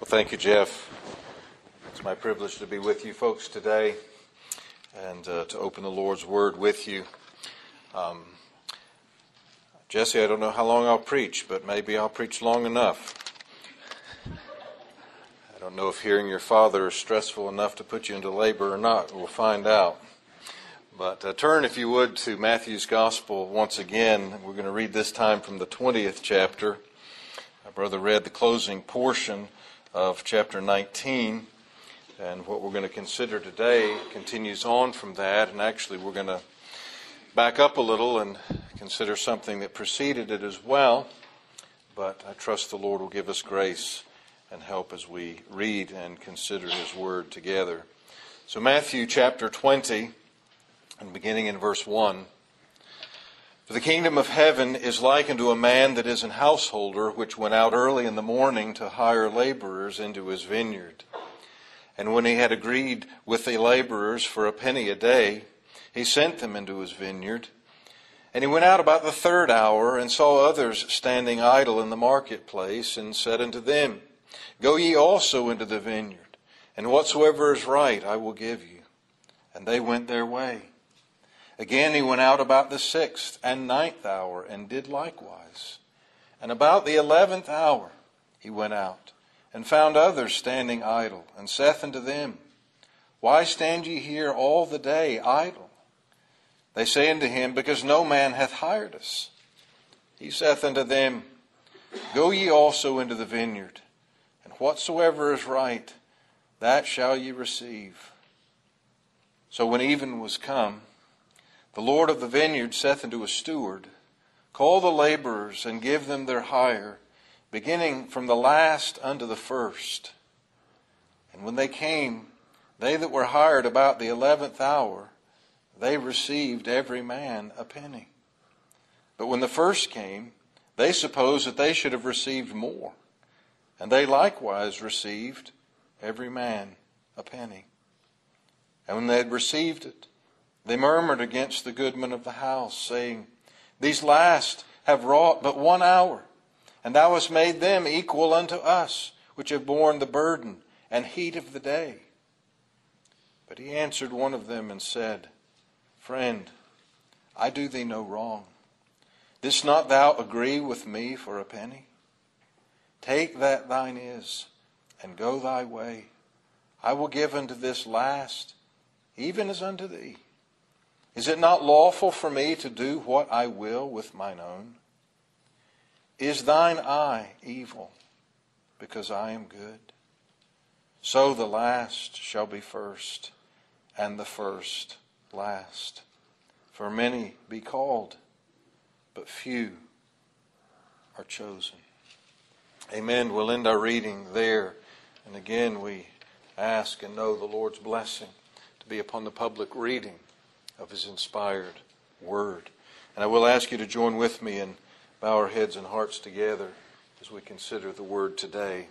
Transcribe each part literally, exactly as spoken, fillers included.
Well, thank you, Jeff. It's my privilege to be with you folks today and uh, to open the Lord's Word with you. Um, Jesse, I don't know how long I'll preach, but maybe I'll preach long enough. I don't know if hearing your father is stressful enough to put you into labor or not. We'll find out. But uh, turn, if you would, to Matthew's Gospel once again. We're going to read this time from the twentieth chapter. My brother read the closing portion of chapter nineteen. And what we're going to consider today continues on from that. And actually, we're going to back up a little and consider something that preceded it as well. But I trust the Lord will give us grace and help as we read and consider His Word together. So Matthew chapter twenty, and beginning in verse one. For the kingdom of heaven is like unto a man that is an householder, which went out early in the morning to hire laborers into his vineyard. And when he had agreed with the laborers for a penny a day, he sent them into his vineyard. And he went out about the third hour, and saw others standing idle in the marketplace, and said unto them, Go ye also into the vineyard, and whatsoever is right I will give you. And they went their way. Again he went out about the sixth and ninth hour, and did likewise. And about the eleventh hour he went out, and found others standing idle, and saith unto them, Why stand ye here all the day idle? They say unto him, Because no man hath hired us. He saith unto them, Go ye also into the vineyard, and whatsoever is right, that shall ye receive. So when even was come, the Lord of the vineyard saith unto his steward, Call the laborers, and give them their hire, beginning from the last unto the first. And when they came, they that were hired about the eleventh hour, they received every man a penny. But when the first came, they supposed that they should have received more. And they likewise received every man a penny. And when they had received it, they murmured against the goodman of the house, saying, These last have wrought but one hour, and thou hast made them equal unto us, which have borne the burden and heat of the day. But he answered one of them and said, Friend, I do thee no wrong. Didst not thou agree with me for a penny? Take that thine is, and go thy way. I will give unto this last, even as unto thee. Is it not lawful for me to do what I will with mine own? Is thine eye evil, because I am good? So the last shall be first, and the first last. For many be called, but few are chosen. Amen. We'll end our reading there. And again, we ask and know the Lord's blessing to be upon the public reading of His inspired Word. And I will ask you to join with me and bow our heads and hearts together as we consider the Word today.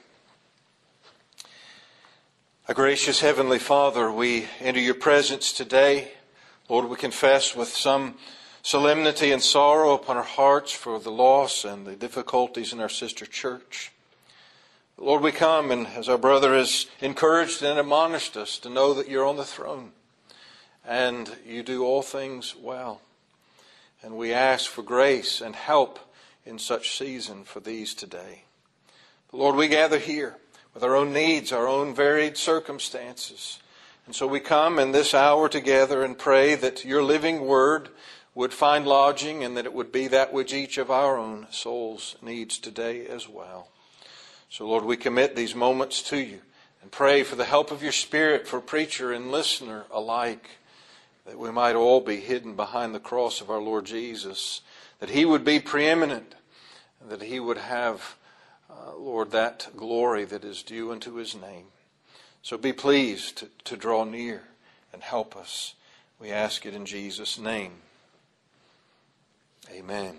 Our gracious Heavenly Father, we enter your presence today. Lord, we confess with some solemnity and sorrow upon our hearts for the loss and the difficulties in our sister church. Lord, we come, and as our brother has encouraged and admonished us, to know that you're on the throne and you do all things well. And we ask for grace and help in such season for these today. But Lord, we gather here with our own needs, our own varied circumstances. And so we come in this hour together and pray that your living word would find lodging, and that it would be that which each of our own souls needs today as well. So Lord, we commit these moments to you and pray for the help of your Spirit for preacher and listener alike, that we might all be hidden behind the cross of our Lord Jesus, that He would be preeminent, and that He would have, uh, Lord, that glory that is due unto His name. So be pleased to, to draw near and help us. We ask it in Jesus' name. Amen.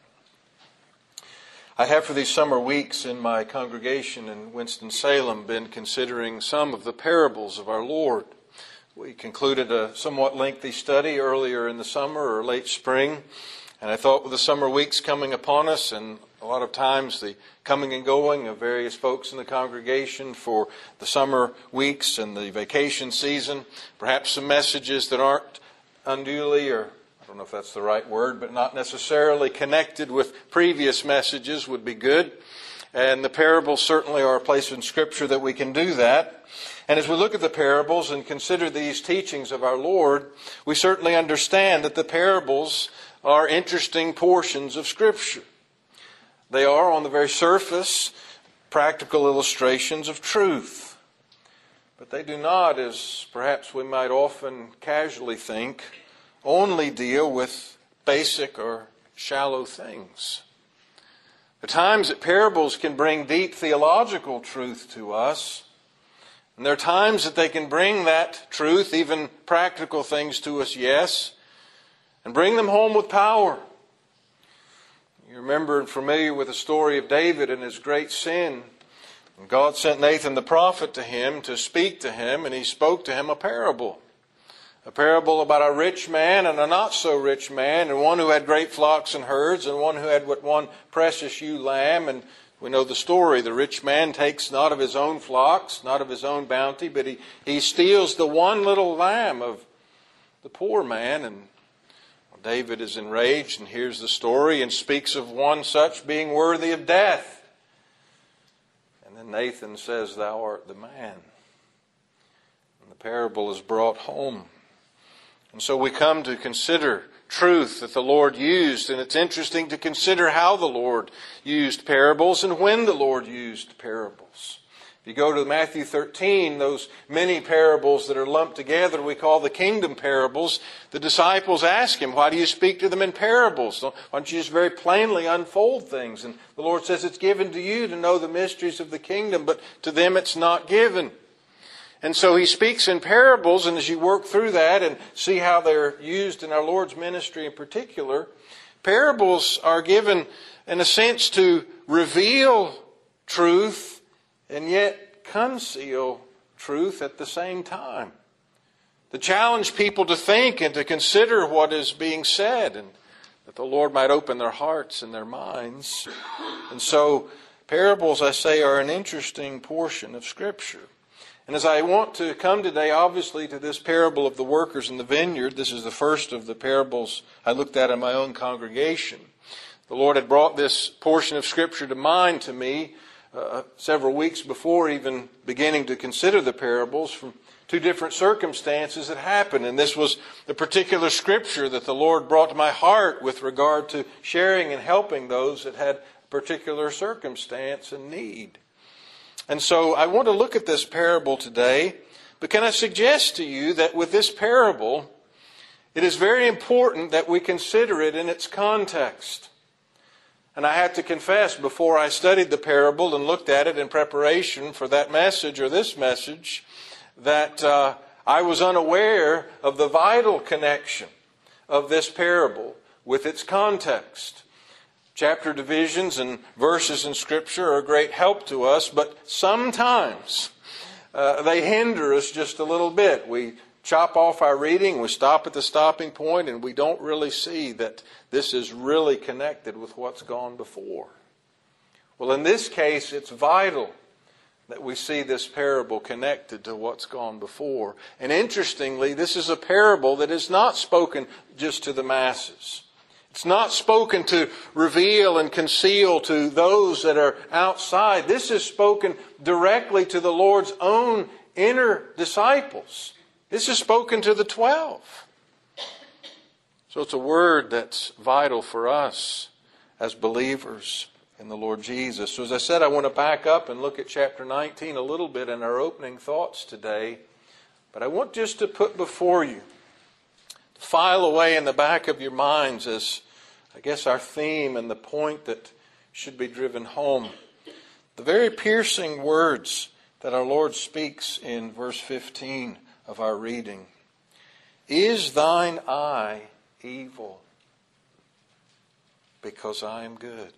I have for these summer weeks in my congregation in Winston-Salem been considering some of the parables of our Lord. We concluded a somewhat lengthy study earlier in the summer or late spring, and I thought with the summer weeks coming upon us and a lot of times the coming and going of various folks in the congregation for the summer weeks and the vacation season. Perhaps some messages that aren't unduly, or I don't know if that's the right word, but not necessarily connected with previous messages would be good. And the parables certainly are a place in Scripture that we can do that. And as we look at the parables and consider these teachings of our Lord, we certainly understand that the parables are interesting portions of Scripture. They are, on the very surface, practical illustrations of truth. But they do not, as perhaps we might often casually think, only deal with basic or shallow things. There are times that parables can bring deep theological truth to us. And there are times that they can bring that truth, even practical things to us, yes, and bring them home with power. You remember and familiar with the story of David and his great sin. And God sent Nathan the prophet to him to speak to him, and he spoke to him a parable. A parable about a rich man and a not so rich man, and one who had great flocks and herds, and one who had but one precious ewe lamb. And we know the story. The rich man takes not of his own flocks, not of his own bounty, but he, he steals the one little lamb of the poor man. And David is enraged and hears the story and speaks of one such being worthy of death. And then Nathan says, "Thou art the man." And the parable is brought home. And so we come to consider truth that the Lord used. And it's interesting to consider how the Lord used parables and when the Lord used parables. If you go to Matthew thirteen, those many parables that are lumped together we call the kingdom parables, the disciples ask him, "Why do you speak to them in parables? Why don't you just very plainly unfold things?" And the Lord says, "It's given to you to know the mysteries of the kingdom, but to them it's not given." And so he speaks in parables, and as you work through that and see how they're used in our Lord's ministry in particular, parables are given in a sense to reveal truth and yet conceal truth at the same time. To challenge people to think and to consider what is being said, and that the Lord might open their hearts and their minds. And so parables, I say, are an interesting portion of Scripture. And as I want to come today, obviously, to this parable of the workers in the vineyard, this is the first of the parables I looked at in my own congregation. The Lord had brought this portion of Scripture to mind to me uh, several weeks before even beginning to consider the parables from two different circumstances that happened. And this was the particular Scripture that the Lord brought to my heart with regard to sharing and helping those that had a particular circumstance and need. And so I want to look at this parable today, but can I suggest to you that with this parable, it is very important that we consider it in its context. And I had to confess before I studied the parable and looked at it in preparation for that message or this message, that uh, I was unaware of the vital connection of this parable with its context. Chapter divisions and verses in Scripture are a great help to us, but sometimes uh, they hinder us just a little bit. We chop off our reading, we stop at the stopping point, and we don't really see that this is really connected with what's gone before. Well, in this case, it's vital that we see this parable connected to what's gone before. And interestingly, this is a parable that is not spoken just to the masses. It's not spoken to reveal and conceal to those that are outside. This is spoken directly to the Lord's own inner disciples. This is spoken to the twelve. So it's a word that's vital for us as believers in the Lord Jesus. So as I said, I want to back up and look at chapter nineteen a little bit in our opening thoughts today. But I want just to put before you, file away in the back of your minds as, I guess, our theme and the point that should be driven home. The very piercing words that our Lord speaks in verse fifteen of our reading. Is thine eye evil because I am good?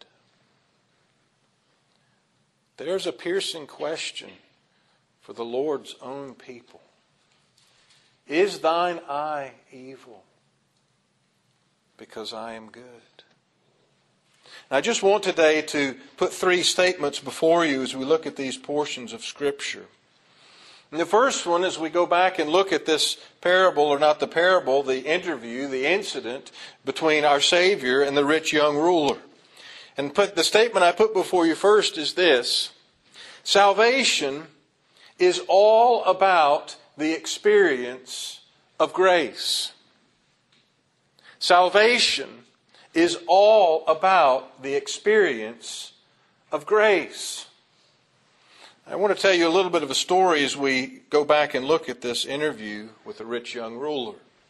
There's a piercing question for the Lord's own people. Is thine eye evil because I am good? And I just want today to put three statements before you as we look at these portions of Scripture. And the first one is we go back and look at this parable, or not the parable, the interview, the incident between our Savior and the rich young ruler. And put, the statement I put before you first is this: salvation is all about the experience of grace. Salvation is all about the experience of grace. I want to tell you a little bit of a story as we go back and look at this interview with the rich young ruler.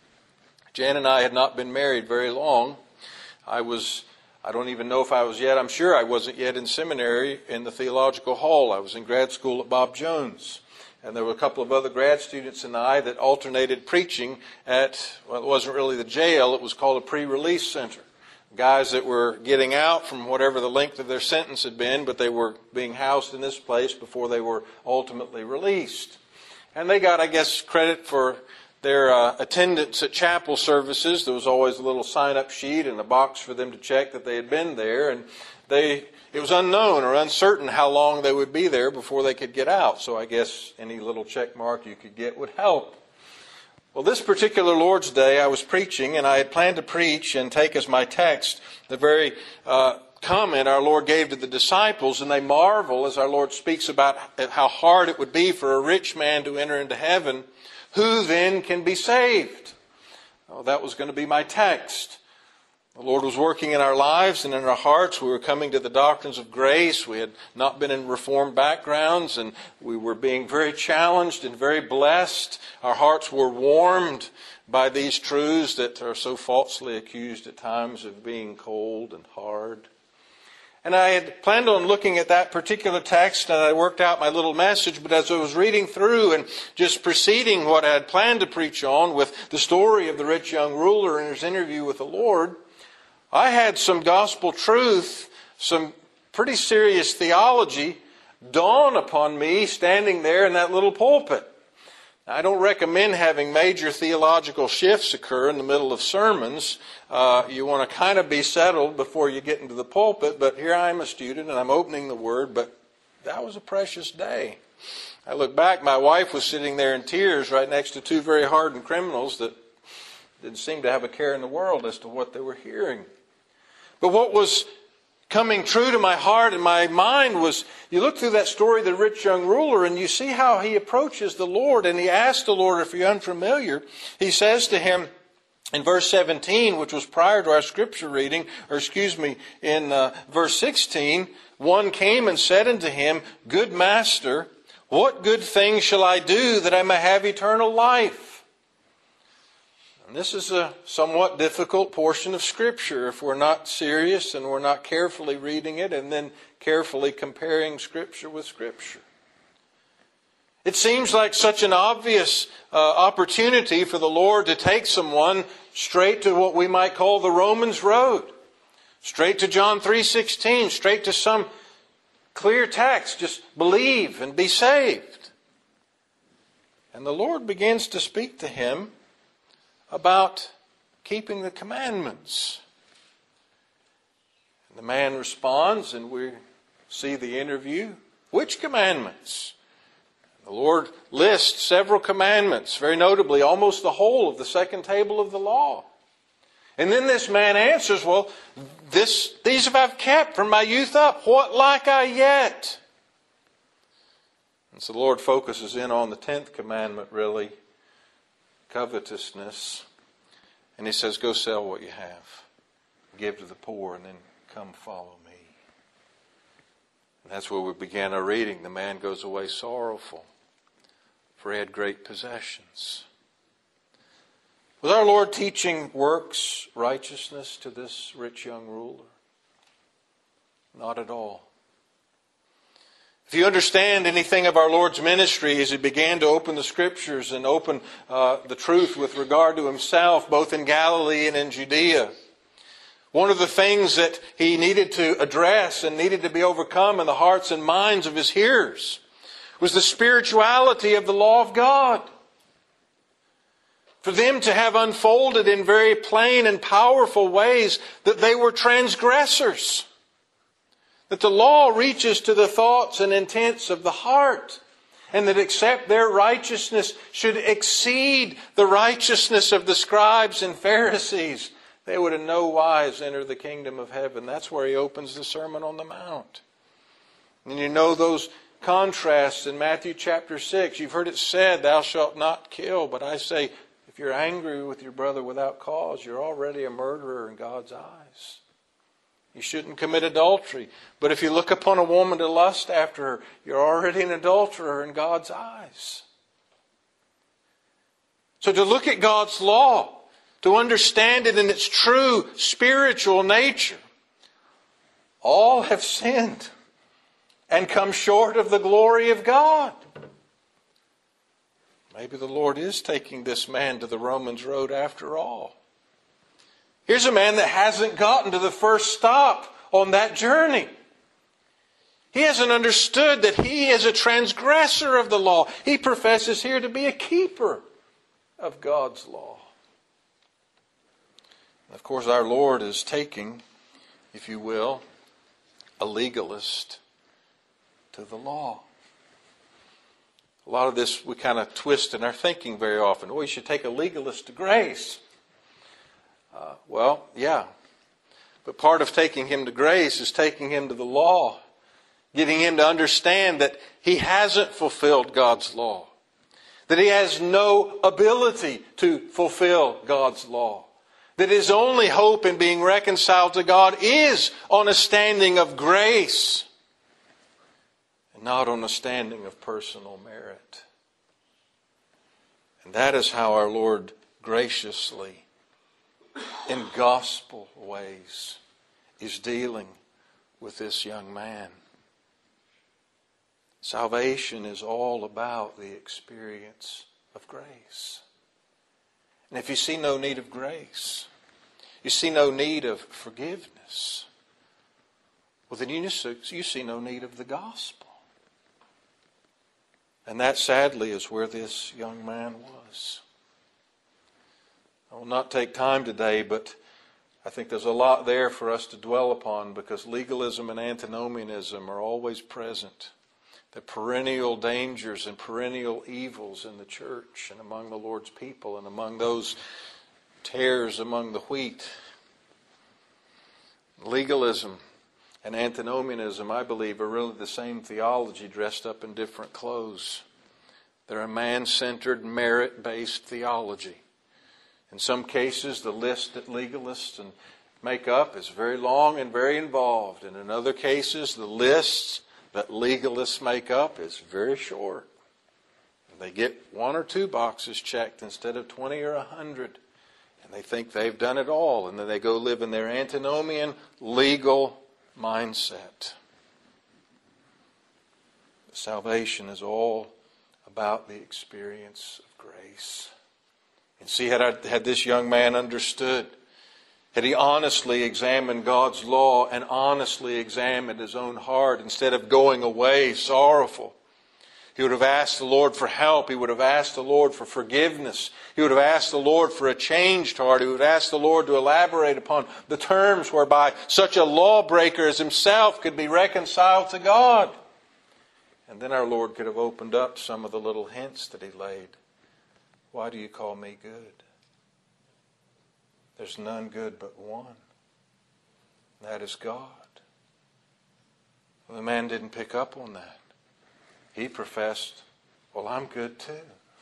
Jan and I had not been married very long. I was, I don't even know if I was yet, I'm sure I wasn't yet in seminary in the theological hall. I was in grad school at Bob Jones. And there were a couple of other grad students and I that alternated preaching at, well, it wasn't really the jail, it was called a pre-release center. Guys that were getting out from whatever the length of their sentence had been, but they were being housed in this place before they were ultimately released. And they got, I guess, credit for their uh, attendance at chapel services. There was always a little sign-up sheet and a box for them to check that they had been there. And they, it was unknown or uncertain how long they would be there before they could get out. So I guess any little check mark you could get would help. Well, this particular Lord's Day, I was preaching, and I had planned to preach and take as my text the very uh, comment our Lord gave to the disciples, and they marvel as our Lord speaks about how hard it would be for a rich man to enter into heaven. Who then can be saved? Well, that was going to be my text. The Lord was working in our lives and in our hearts. We were coming to the doctrines of grace. We had not been in Reformed backgrounds, and we were being very challenged and very blessed. Our hearts were warmed by these truths that are so falsely accused at times of being cold and hard. And I had planned on looking at that particular text, and I worked out my little message, but as I was reading through and just preceding what I had planned to preach on with the story of the rich young ruler and his interview with the Lord, I had some gospel truth, some pretty serious theology dawn upon me standing there in that little pulpit. I don't recommend having major theological shifts occur in the middle of sermons. Uh, you want to kind of be settled before you get into the pulpit, but here I am a student and I'm opening the Word, but that was a precious day. I look back, my wife was sitting there in tears right next to two very hardened criminals that didn't seem to have a care in the world as to what they were hearing. But what was coming true to my heart and my mind was, you look through that story of the rich young ruler and you see how he approaches the Lord, and he asks the Lord, if you're unfamiliar, he says to him in verse seventeen, which was prior to our scripture reading, or excuse me, in uh, verse sixteen, one came and said unto him, Good master, what good thing shall I do that I may have eternal life? And this is a somewhat difficult portion of Scripture if we're not serious and we're not carefully reading it and then carefully comparing Scripture with Scripture. It seems like such an obvious uh, opportunity for the Lord to take someone straight to what we might call the Romans road. Straight to John three sixteen, straight to some clear text. Just believe and be saved. And the Lord begins to speak to him about keeping the commandments. And the man responds, and we see the interview. Which commandments? The Lord lists several commandments, very notably almost the whole of the second table of the law. And then this man answers, well, this, these have I kept from my youth up. What lack I yet? And so the Lord focuses in on the tenth commandment, really, covetousness. And he says, go sell what you have. Give to the poor, and then come follow me. And that's where we began our reading. The man goes away sorrowful, for he had great possessions. Was our Lord teaching works righteousness to this rich young ruler? Not at all. If you understand anything of our Lord's ministry as he began to open the Scriptures and open uh, the truth with regard to himself, both in Galilee and in Judea, one of the things that he needed to address and needed to be overcome in the hearts and minds of his hearers was the spirituality of the law of God. For them to have unfolded in very plain and powerful ways that they were transgressors. That the law reaches to the thoughts and intents of the heart. And that except their righteousness should exceed the righteousness of the scribes and Pharisees, they would in no wise enter the kingdom of heaven. That's where he opens the Sermon on the Mount. And you know those contrasts in Matthew chapter six. You've heard it said, thou shalt not kill. But I say, if you're angry with your brother without cause, you're already a murderer in God's eyes. You shouldn't commit adultery. But if you look upon a woman to lust after her, you're already an adulterer in God's eyes. So to look at God's law, to understand it in its true spiritual nature, all have sinned and come short of the glory of God. Maybe the Lord is taking this man to the Romans road after all. Here's a man that hasn't gotten to the first stop on that journey. He hasn't understood that he is a transgressor of the law. He professes here to be a keeper of God's law. And of course, our Lord is taking, if you will, a legalist to the law. A lot of this we kind of twist in our thinking very often. Oh, you should take a legalist to grace. Uh, well, yeah. But part of taking him to grace is taking him to the law. Getting him to understand that he hasn't fulfilled God's law. That he has no ability to fulfill God's law. That his only hope in being reconciled to God is on a standing of grace. And not on a standing of personal merit. And that is how our Lord graciously, in gospel ways, is dealing with this young man. Salvation is all about the experience of grace. And if you see no need of grace, you see no need of forgiveness, well then you see no need of the gospel. And that sadly is where this young man was. I will not take time today, but I think there's a lot there for us to dwell upon because legalism and antinomianism are always present. The perennial dangers and perennial evils in the church and among the Lord's people and among those tares among the wheat. Legalism and antinomianism, I believe, are really the same theology dressed up in different clothes. They're a man-centered, merit-based theology. In some cases, the list that legalists make up is very long and very involved. And in other cases, the lists that legalists make up is very short. They get one or two boxes checked instead of twenty or a hundred. And they think they've done it all. And then they go live in their antinomian, legal mindset. Salvation is all about the experience of grace. And see, had, I, had this young man understood, had he honestly examined God's law and honestly examined his own heart instead of going away sorrowful, he would have asked the Lord for help. He would have asked the Lord for forgiveness. He would have asked the Lord for a changed heart. He would have asked the Lord to elaborate upon the terms whereby such a lawbreaker as himself could be reconciled to God. And then our Lord could have opened up some of the little hints that he laid. Why do you call me good? There's none good but one. That is God. Well, the man didn't pick up on that. He professed, well, I'm good too.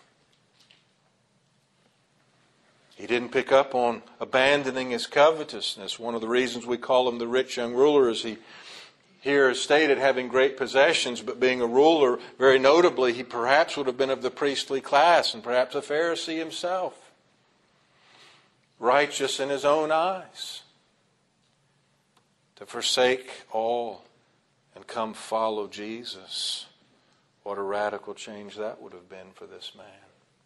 He didn't pick up on abandoning his covetousness. One of the reasons we call him the rich young ruler is he here is stated having great possessions, but being a ruler, very notably, he perhaps would have been of the priestly class and perhaps a Pharisee himself. Righteous in his own eyes. To forsake all and come follow Jesus. What a radical change that would have been for this man.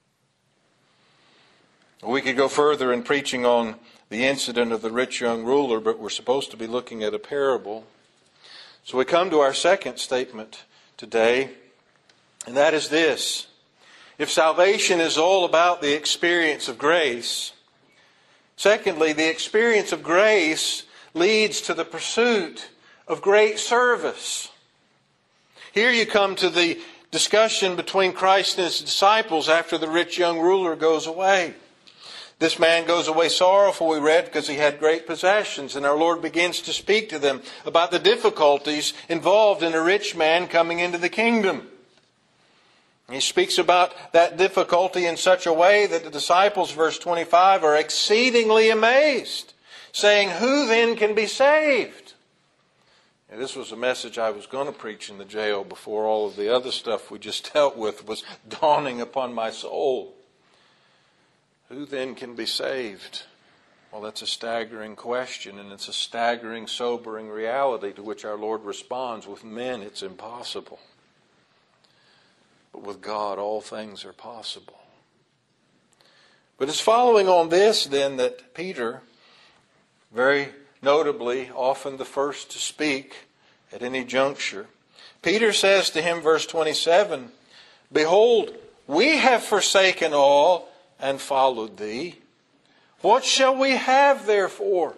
We could go further in preaching on the incident of the rich young ruler, but we're supposed to be looking at a parable. So we come to our second statement today, and that is this. If salvation is all about the experience of grace, secondly, the experience of grace leads to the pursuit of great service. Here you come to the discussion between Christ and His disciples after the rich young ruler goes away. This man goes away sorrowful, we read, because he had great possessions. And our Lord begins to speak to them about the difficulties involved in a rich man coming into the kingdom. He speaks about that difficulty in such a way that the disciples, verse twenty-five, are exceedingly amazed, saying, "Who then can be saved?" And this was a message I was going to preach in the jail before all of the other stuff we just dealt with was dawning upon my soul. Who then can be saved? Well, that's a staggering question, and it's a staggering, sobering reality to which our Lord responds. With men, it's impossible. But with God, all things are possible. But it's following on this, then, that Peter, very notably, often the first to speak at any juncture, Peter says to him, verse twenty-seven, "Behold, we have forsaken all and followed thee. What shall we have therefore?"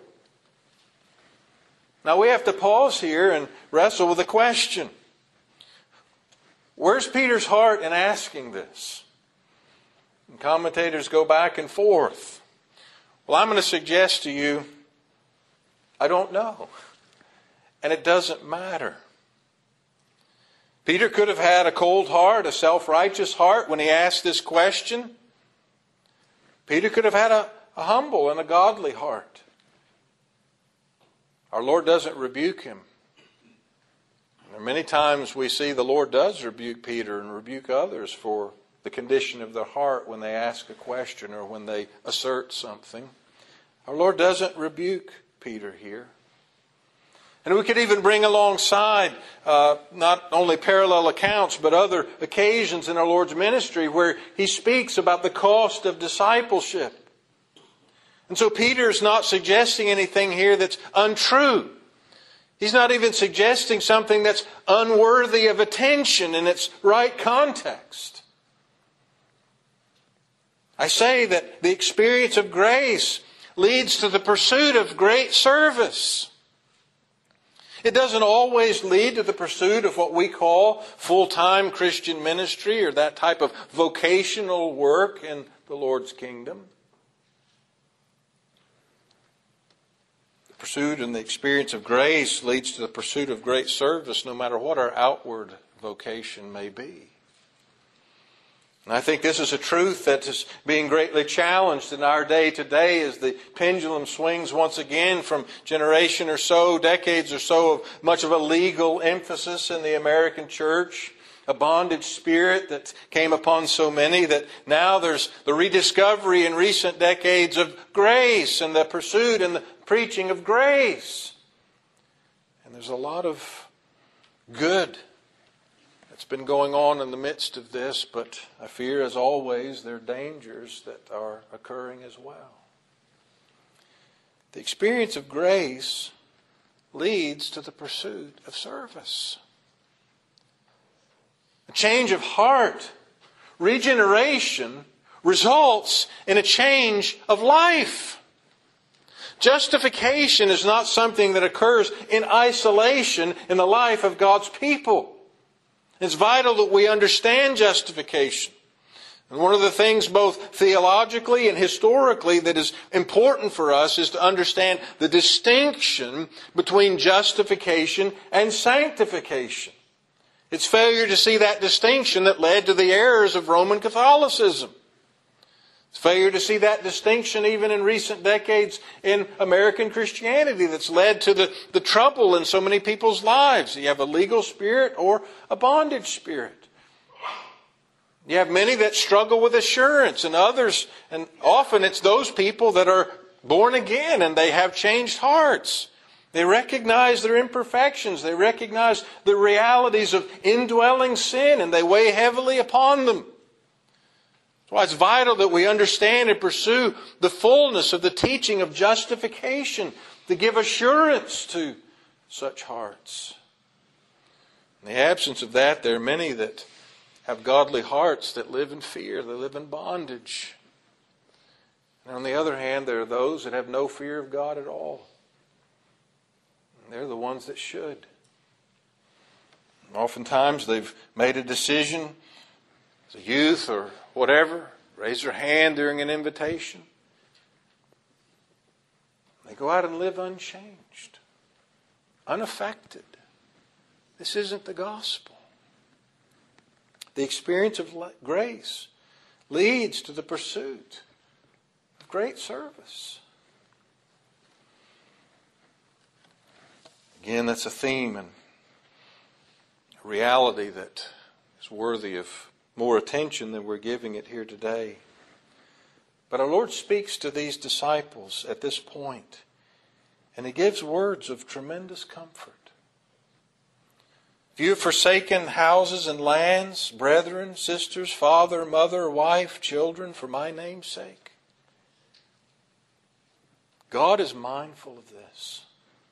Now we have to pause here and wrestle with a question. Where's Peter's heart in asking this? And commentators go back and forth. Well, I'm going to suggest to you, I don't know. And it doesn't matter. Peter could have had a cold heart, a self-righteous heart when he asked this question. Peter could have had a, a humble and a godly heart. Our Lord doesn't rebuke him. There are many times we see the Lord does rebuke Peter and rebuke others for the condition of their heart when they ask a question or when they assert something. Our Lord doesn't rebuke Peter here. And we could even bring alongside uh, not only parallel accounts but other occasions in our Lord's ministry where He speaks about the cost of discipleship. And so Peter is not suggesting anything here that's untrue. He's not even suggesting something that's unworthy of attention in its right context. I say that the experience of grace leads to the pursuit of great service. It doesn't always lead to the pursuit of what we call full-time Christian ministry or that type of vocational work in the Lord's kingdom. The pursuit and the experience of grace leads to the pursuit of great service, no matter what our outward vocation may be. And I think this is a truth that is being greatly challenged in our day today as the pendulum swings once again from generation or so, decades or so of much of a legal emphasis in the American church, a bondage spirit that came upon so many that now there's the rediscovery in recent decades of grace and the pursuit and the preaching of grace. And there's a lot of good that's been going on in the midst of this, but I fear, as always, there are dangers that are occurring as well. The experience of grace leads to the pursuit of service. A change of heart, regeneration, results in a change of life. Justification is not something that occurs in isolation in the life of God's people. It's vital that we understand justification. And one of the things both theologically and historically that is important for us is to understand the distinction between justification and sanctification. It's failure to see that distinction that led to the errors of Roman Catholicism. It's failure to see that distinction even in recent decades in American Christianity that's led to the, the trouble in so many people's lives. You have a legal spirit or a bondage spirit. You have many that struggle with assurance and others, and often it's those people that are born again and they have changed hearts. They recognize their imperfections. They recognize the realities of indwelling sin and they weigh heavily upon them. That's why it's vital that we understand and pursue the fullness of the teaching of justification to give assurance to such hearts. In the absence of that, there are many that have godly hearts that live in fear. They live in bondage. And on the other hand, there are those that have no fear of God at all. They're the ones that should. Oftentimes they've made a decision as a youth or whatever, raise their hand during an invitation. They go out and live unchanged, unaffected. This isn't the gospel. The experience of grace leads to the pursuit of great service. Again, that's a theme and a reality that is worthy of more attention than we're giving it here today. But our Lord speaks to these disciples at this point, and He gives words of tremendous comfort. If you have forsaken houses and lands, brethren, sisters, father, mother, wife, children, for my name's sake, God is mindful of this.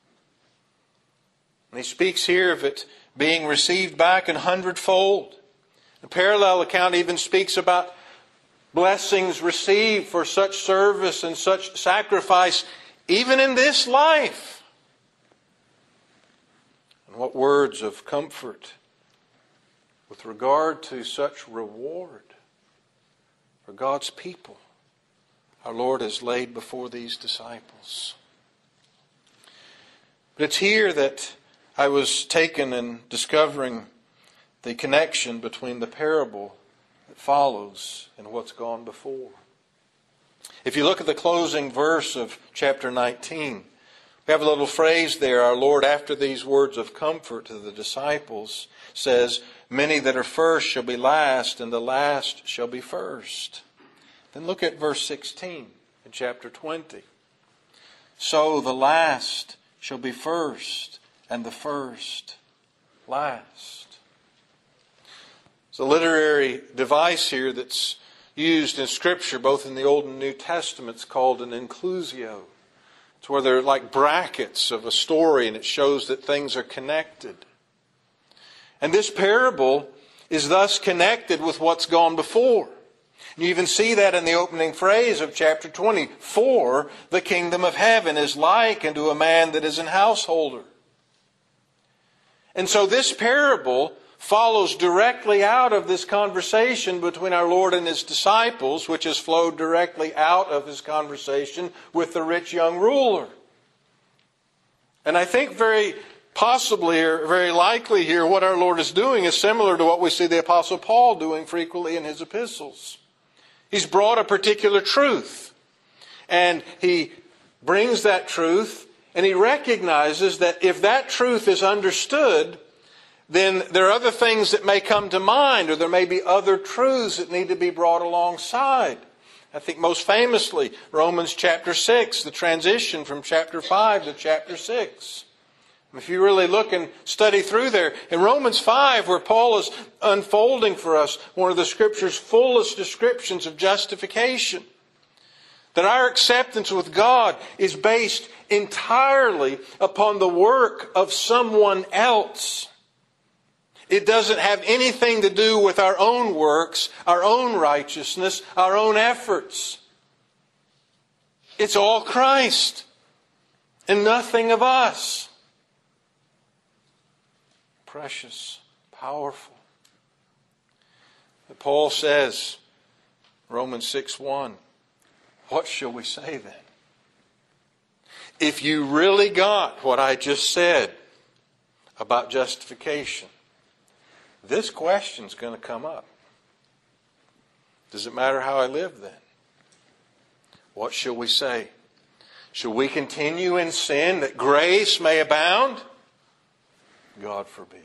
And He speaks here of it being received back in hundredfold. The parallel account even speaks about blessings received for such service and such sacrifice, even in this life. And what words of comfort with regard to such reward for God's people our Lord has laid before these disciples. But it's here that I was taken in discovering the connection between the parable that follows and what's gone before. If you look at the closing verse of chapter nineteen, we have a little phrase there. Our Lord, after these words of comfort to the disciples, says, "Many that are first shall be last, and the last shall be first." Then look at verse sixteen in chapter twenty. "So the last shall be first, and the first last." It's a literary device here that's used in Scripture, both in the Old and New Testaments, called an inclusio. It's where they're like brackets of a story, and it shows that things are connected. And this parable is thus connected with what's gone before. You even see that in the opening phrase of chapter twenty. "For the kingdom of heaven is like unto a man that is an householder." And so this parable follows directly out of this conversation between our Lord and His disciples, which has flowed directly out of His conversation with the rich young ruler. And I think very possibly, or very likely here, what our Lord is doing is similar to what we see the Apostle Paul doing frequently in his epistles. He's brought a particular truth, and he brings that truth, and he recognizes that if that truth is understood, then there are other things that may come to mind, or there may be other truths that need to be brought alongside. I think most famously, Romans chapter six, the transition from chapter five to chapter six. If you really look and study through there, in Romans five, where Paul is unfolding for us one of the Scripture's fullest descriptions of justification, that our acceptance with God is based entirely upon the work of someone else. It doesn't have anything to do with our own works, our own righteousness, our own efforts. It's all Christ and nothing of us. Precious, powerful. Paul says, Romans six one, what shall we say then? If you really got what I just said about justification, this question's going to come up. Does it matter how I live then? What shall we say? Shall we continue in sin that grace may abound? God forbid.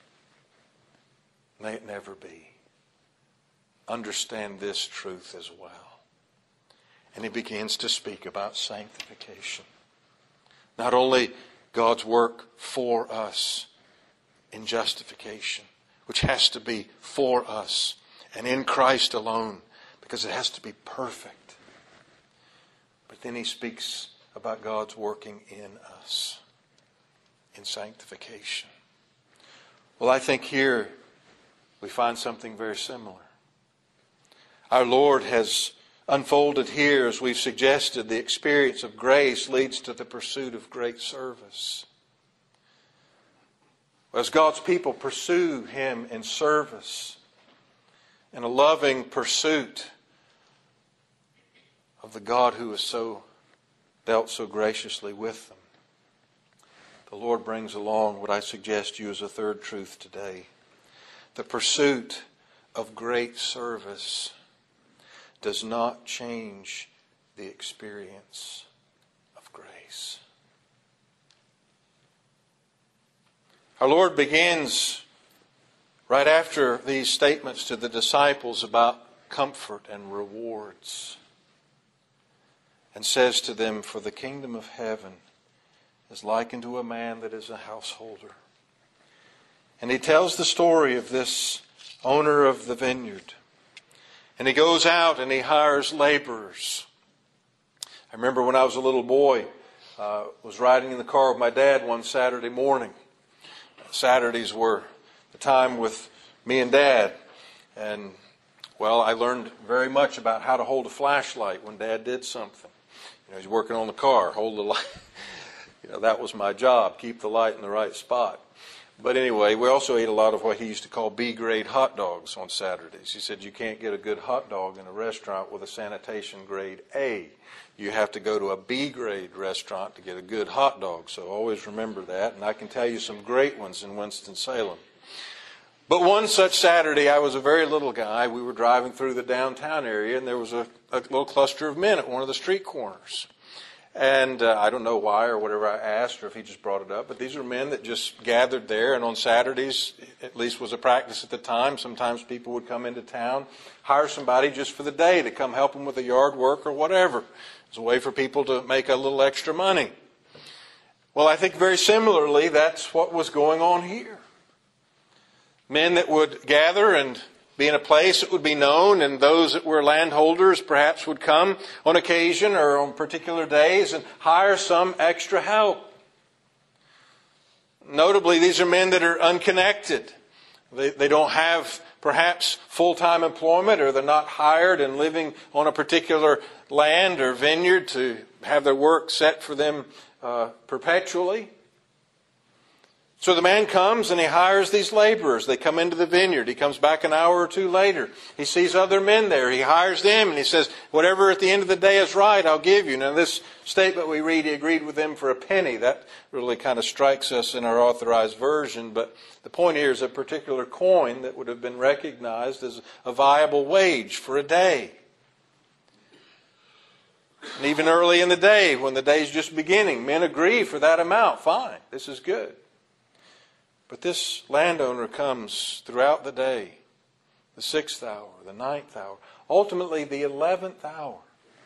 May it never be. Understand this truth as well. And he begins to speak about sanctification. Not only God's work for us in justification, which has to be for us and in Christ alone, because it has to be perfect. But then he speaks about God's working in us in sanctification. Well, I think here we find something very similar. Our Lord has unfolded here, as we've suggested, the experience of grace leads to the pursuit of great service. As God's people pursue Him in service, in a loving pursuit of the God who has so dealt so graciously with them, the Lord brings along what I suggest to you as a third truth today. The pursuit of great service does not change the experience of grace. Our Lord begins right after these statements to the disciples about comfort and rewards, and says to them, "For the kingdom of heaven is likened to a man that is a householder." And He tells the story of this owner of the vineyard. And he goes out and he hires laborers. I remember when I was a little boy, uh, was riding in the car with my dad one Saturday morning. Saturdays were the time with me and Dad. And, well, I learned very much about how to hold a flashlight when Dad did something. You know, he's working on the car, hold the light. You know, that was my job, keep the light in the right spot. But anyway, we also ate a lot of what he used to call B-grade hot dogs on Saturdays. He said you can't get a good hot dog in a restaurant with a sanitation grade A. You have to go to a B-grade restaurant to get a good hot dog. So always remember that. And I can tell you some great ones in Winston-Salem. But one such Saturday, I was a very little guy. We were driving through the downtown area, and there was a, a little cluster of men at one of the street corners. And uh, I don't know why or whatever I asked or if he just brought it up, but these are men that just gathered there. And on Saturdays, at least was a practice at the time, sometimes people would come into town, hire somebody just for the day to come help them with the yard work or whatever. It's a way for people to make a little extra money. Well, I think very similarly, that's what was going on here. Men that would gather and be in a place that would be known, and those that were landholders perhaps would come on occasion or on particular days and hire some extra help. Notably, these are men that are unconnected. They, they don't have perhaps full-time employment, or they're not hired and living on a particular land or vineyard to have their work set for them uh, perpetually. So the man comes and he hires these laborers. They come into the vineyard. He comes back an hour or two later. He sees other men there. He hires them and he says, whatever at the end of the day is right, I'll give you. Now this statement we read, he agreed with them for a penny. That really kind of strikes us in our authorized version. But the point here is a particular coin that would have been recognized as a viable wage for a day. And even early in the day, when the day's just beginning, men agree for that amount. Fine, this is good. But this landowner comes throughout the day, the sixth hour, the ninth hour, ultimately the eleventh hour.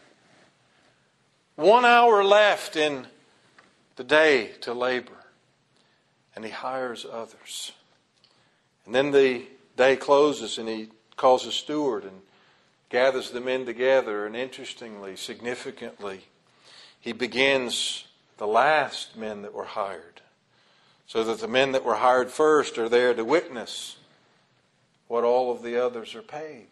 One hour left in the day to labor, and he hires others. And then the day closes and he calls a steward and gathers the men together. And interestingly, significantly, he begins the last men that were hired, so that the men that were hired first are there to witness what all of the others are paid.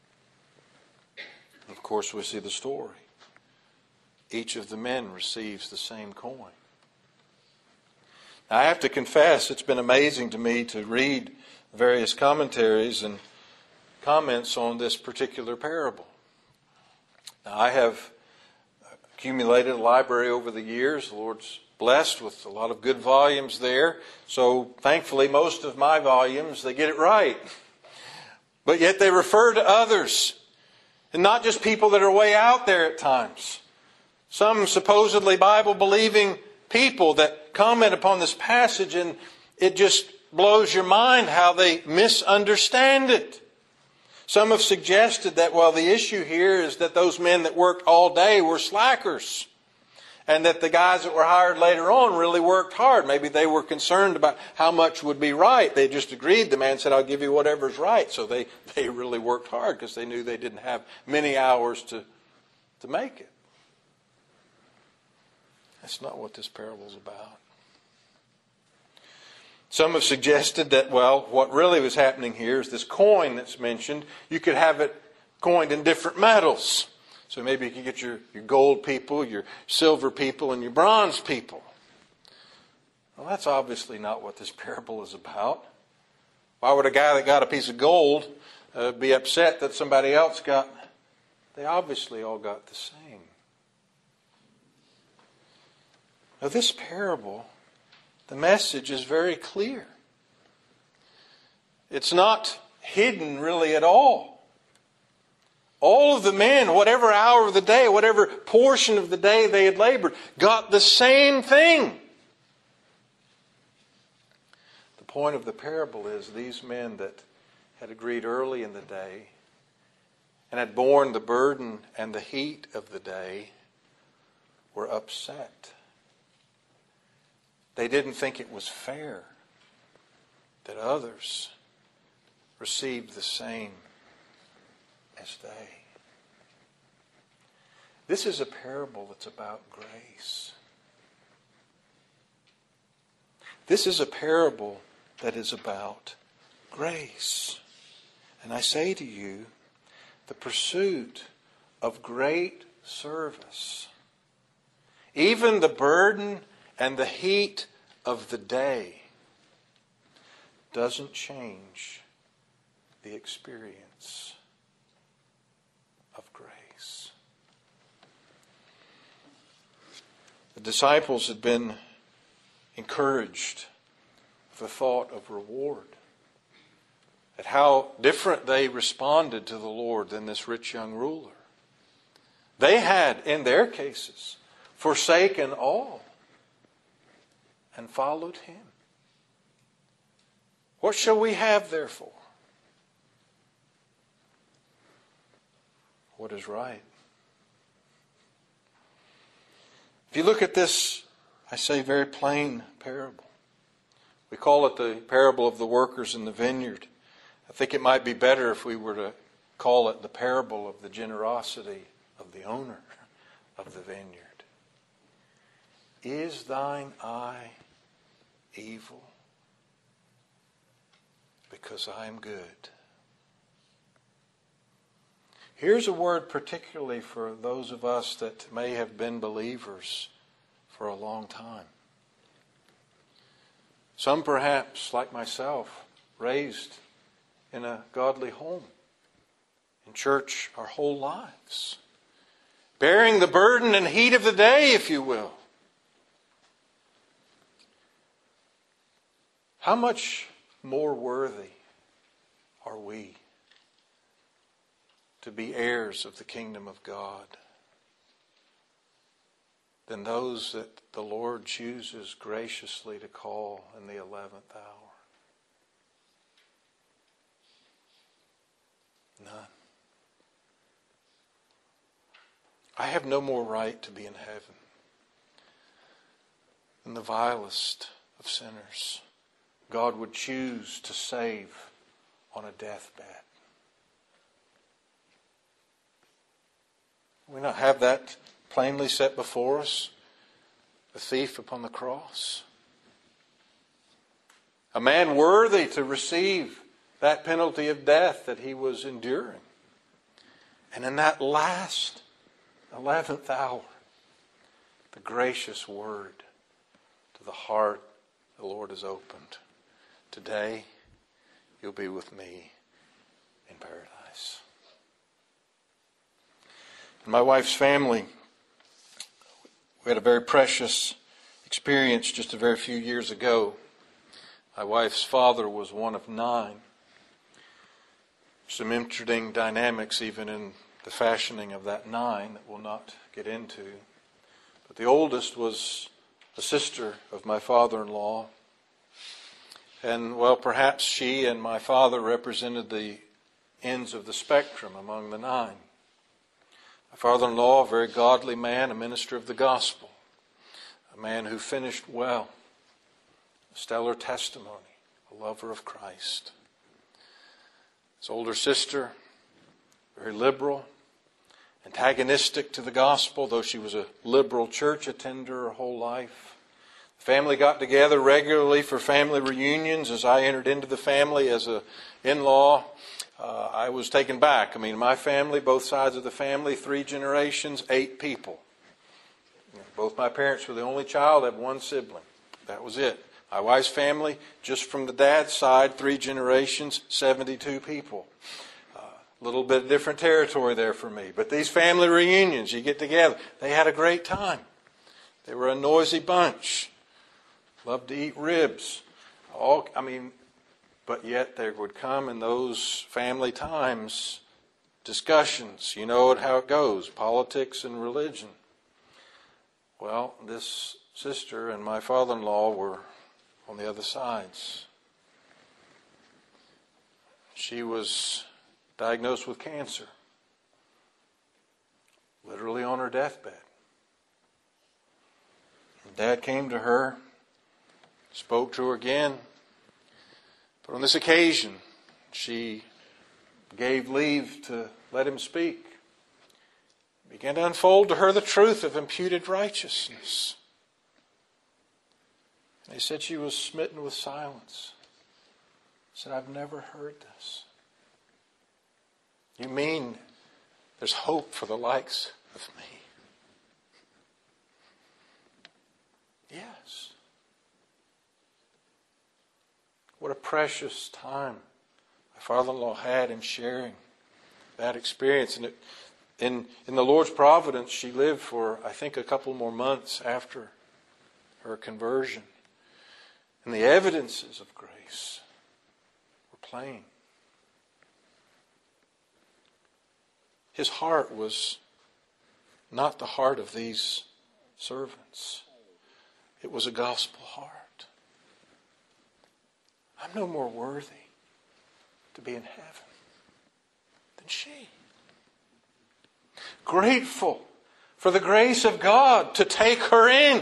Of course, we see the story. Each of the men receives the same coin. Now, I have to confess, it's been amazing to me to read various commentaries and comments on this particular parable. Now, I have accumulated a library over the years. The Lord's blessed with a lot of good volumes there. So thankfully, most of my volumes, they get it right. But yet they refer to others. And not just people that are way out there at times. Some supposedly Bible-believing people that comment upon this passage, and it just blows your mind how they misunderstand it. Some have suggested that, well, the issue here is that those men that worked all day were slackers. And that the guys that were hired later on really worked hard. Maybe they were concerned about how much would be right. They just agreed. The man said, I'll give you whatever's right. So they, they really worked hard because they knew they didn't have many hours to, to make it. That's not what this parable's about. Some have suggested that, well, what really was happening here is this coin that's mentioned. You could have it coined in different metals. So maybe you can get your, your gold people, your silver people, and your bronze people. Well, that's obviously not what this parable is about. Why would a guy that got a piece of gold uh, be upset that somebody else got? They obviously all got the same. Now, this parable, the message is very clear. It's not hidden really at all. All of the men, whatever hour of the day, whatever portion of the day they had labored, got the same thing. The point of the parable is these men that had agreed early in the day and had borne the burden and the heat of the day were upset. They didn't think it was fair that others received the same as they. This is a parable that's about grace. This is a parable that is about grace. And I say to you, the pursuit of great service, even the burden and the heat of the day, doesn't change the experience of grace. The disciples had been encouraged with the thought of reward, at how different they responded to the Lord than this rich young ruler. They had, in their cases, forsaken all and followed Him. What shall we have therefore? What is right? If you look at this, I say, very plain parable. We call it the parable of the workers in the vineyard. I think it might be better if we were to call it the parable of the generosity of the owner of the vineyard. Is thine eye evil? Because I am good. Here's a word particularly for those of us that may have been believers for a long time. Some perhaps, like myself, raised in a godly home, in church our whole lives, bearing the burden and heat of the day, if you will. How much more worthy are we to be heirs of the kingdom of God than those that the Lord chooses graciously to call in the eleventh hour? None. I have no more right to be in heaven than the vilest of sinners God would choose to save on a deathbed. We not have that plainly set before us? The thief upon the cross. A man worthy to receive that penalty of death that he was enduring. And in that last eleventh hour, the gracious word to the heart the Lord has opened. Today, you'll be with me in paradise. In my wife's family, we had a very precious experience just a very few years ago. My wife's father was one of nine. Some interesting dynamics even in the fashioning of that nine that we'll not get into. But the oldest was a sister of my father-in-law. And, well, perhaps she and my father represented the ends of the spectrum among the nine. My father-in-law, a very godly man, a minister of the gospel, a man who finished well, a stellar testimony, a lover of Christ. His older sister, very liberal, antagonistic to the gospel, though she was a liberal church attender her whole life. The family got together regularly for family reunions. As I entered into the family as an in-law, uh, I was taken back. I mean, my family, both sides of the family, three generations, eight people. You know, both my parents were the only child. I had one sibling. That was it. My wife's family, just from the dad's side, three generations, seventy-two people. A uh, little bit different territory there for me. But these family reunions, you get together. They had a great time. They were a noisy bunch. Loved to eat ribs. All, I mean, but yet there would come in those family times discussions. You know how it goes, politics and religion. Well, this sister and my father-in-law were on the other sides. She was diagnosed with cancer, literally on her deathbed. Dad came to her, spoke to her again, but on this occasion, she gave leave to let him speak. Began to unfold to her the truth of imputed righteousness. They said she was smitten with silence. Said, I've never heard this. You mean there's hope for the likes of me? Yes. What a precious time my father-in-law had in sharing that experience. And it, in, in the Lord's providence, she lived for, I think, a couple more months after her conversion. And the evidences of grace were plain. His heart was not the heart of these servants. It was a gospel heart. I'm no more worthy to be in heaven than she. Grateful for the grace of God to take her in.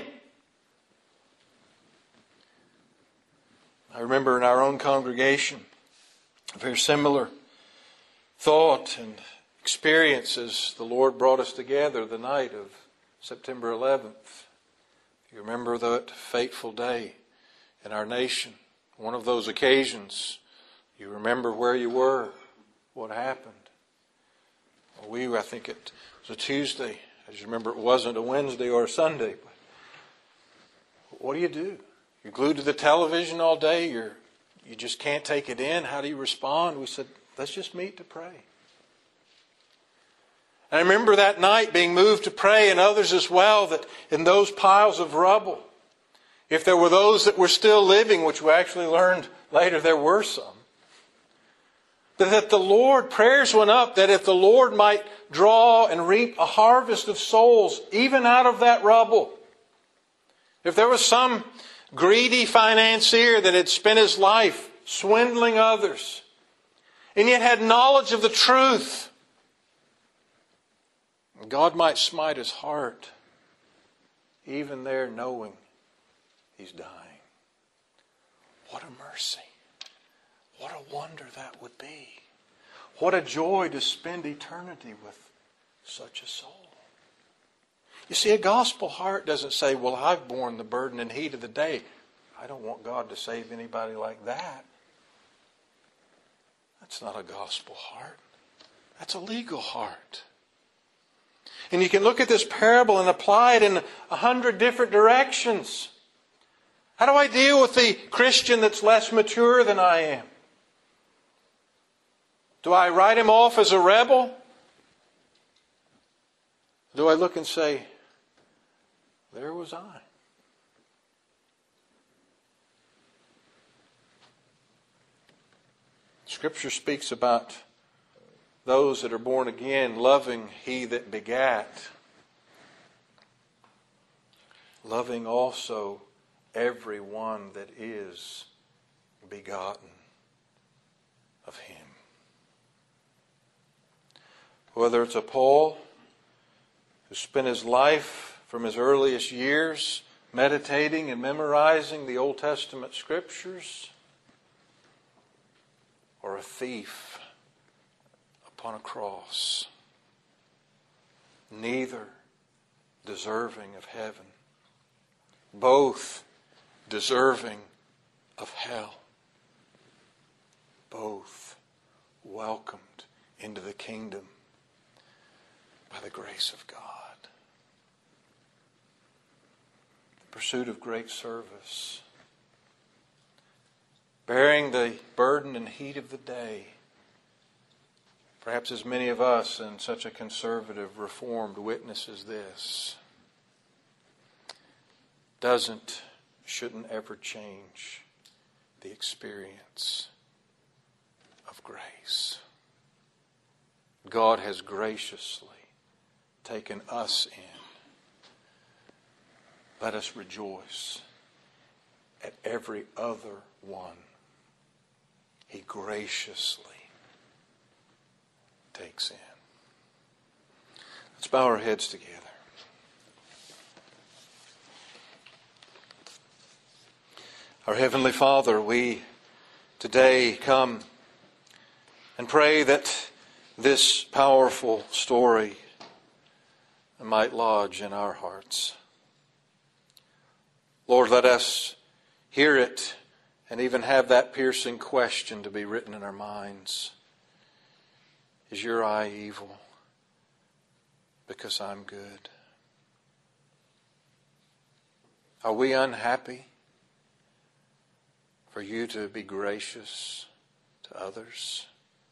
I remember in our own congregation, a very similar thought and experience as the Lord brought us together the night of September eleventh. You remember that fateful day in our nation, one of those occasions. You remember where you were, what happened. Well, we, I think it was a Tuesday. As you remember, it wasn't a Wednesday or a Sunday. But what do you do? You're glued to the television all day. You're, you just can't take it in. How do you respond? We said, let's just meet to pray. And I remember that night being moved to pray, and others as well, that in those piles of rubble, if there were those that were still living, which we actually learned later there were some, but that the Lord, prayers went up that if the Lord might draw and reap a harvest of souls, even out of that rubble. If there was some greedy financier that had spent his life swindling others, and yet had knowledge of the truth, God might smite his heart, even there knowing he's dying. What a mercy. What a wonder that would be. What a joy to spend eternity with such a soul. You see, a gospel heart doesn't say, well, I've borne the burden and heat of the day. I don't want God to save anybody like that. That's not a gospel heart. That's a legal heart. And you can look at this parable and apply it in a hundred different directions. How do I deal with the Christian that's less mature than I am? Do I write him off as a rebel? Do I look and say, there was I? Scripture speaks about those that are born again, loving he that begat, loving also every one that is begotten of him. Whether it's a Paul who spent his life from his earliest years meditating and memorizing the Old Testament scriptures, or a thief upon a cross, neither deserving of heaven, both deserving of hell, both welcomed into the kingdom by the grace of God. The pursuit of great service bearing the burden and heat of the day. Perhaps as many of us in such a conservative, reformed witness as this, doesn't, shouldn't ever change the experience of grace. God has graciously taken us in. Let us rejoice at every other one He graciously takes in. Let's bow our heads together. Our Heavenly Father, we today come and pray that this powerful story might lodge in our hearts. Lord, let us hear it and even have that piercing question to be written in our minds. Is your eye evil because I'm good? Are we unhappy for you to be gracious to others?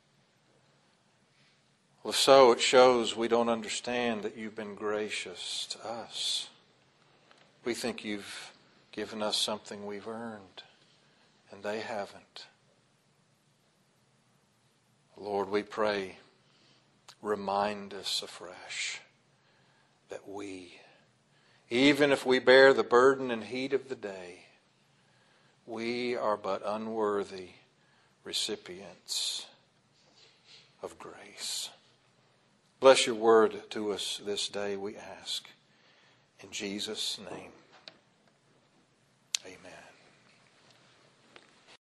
Well, if so, it shows we don't understand that you've been gracious to us. We think you've given us something we've earned, and they haven't. Lord, we pray, remind us afresh that we, even if we bear the burden and heat of the day, we are but unworthy recipients of grace. Bless your word to us this day, we ask. In Jesus' name.